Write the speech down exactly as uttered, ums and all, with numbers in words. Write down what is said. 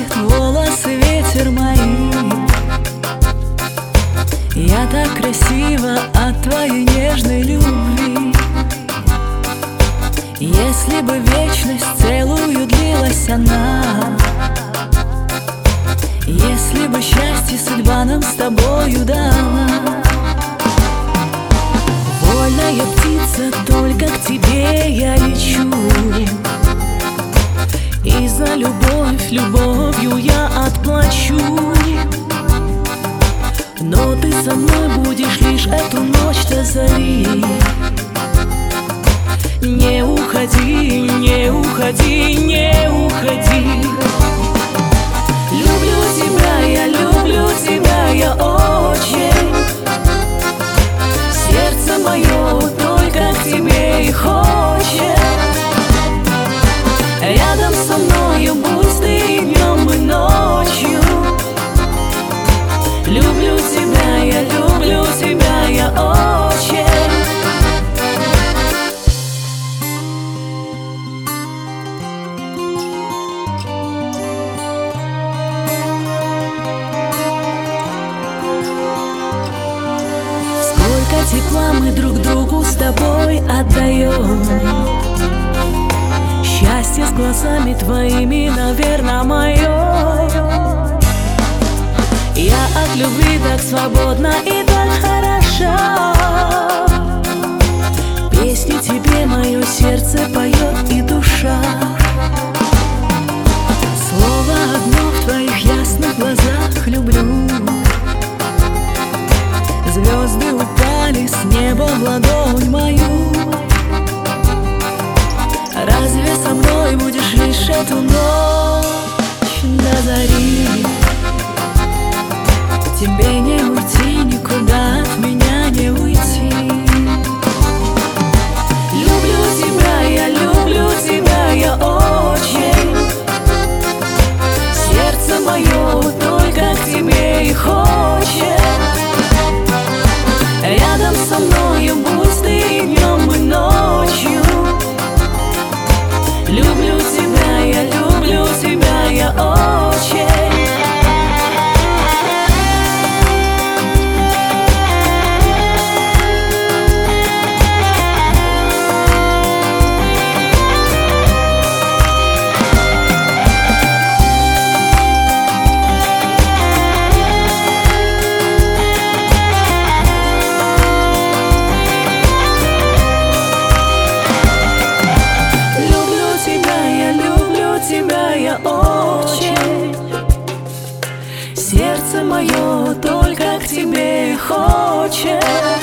трогает волосы ветер мои. Я так красива от твоей нежной любви. Если бы вечность целую длилась она, если бы счастье судьба нам с тобою дала. Вольная птица, только к тебе я лечу, и за любовь любовью я отплачу. Но ты со мной будешь лишь эту ночь до зари. Не уходи, не уходи, не уходи. Люблю тебя, я люблю тебя, я очень. Сердце мое только к тебе и хочет. Рядом со мною будь ты и днем, и ночью. Люблю тебя, я люблю тебя, я очень. Сколько тепла мы друг другу с тобой отдаем. Счастье с глазами твоими, наверное, мое. Я от любви так свободна и так хороша. Песню тебе мое сердце поет и душа. Слово одно в твоих ясных глазах люблю. Звезды упали с неба в ладонь мою. Разве со мной будешь лишь эту ночь до зари? Тебе не уйти, никуда от меня не уйти. Люблю тебя, я люблю тебя, я очень. Сердце мое только к тебе и хочет. Рядом со мною будь ты и днем, и ночью. Люблю тебя, я люблю тебя, я очень. Сердце мое только к тебе хочет.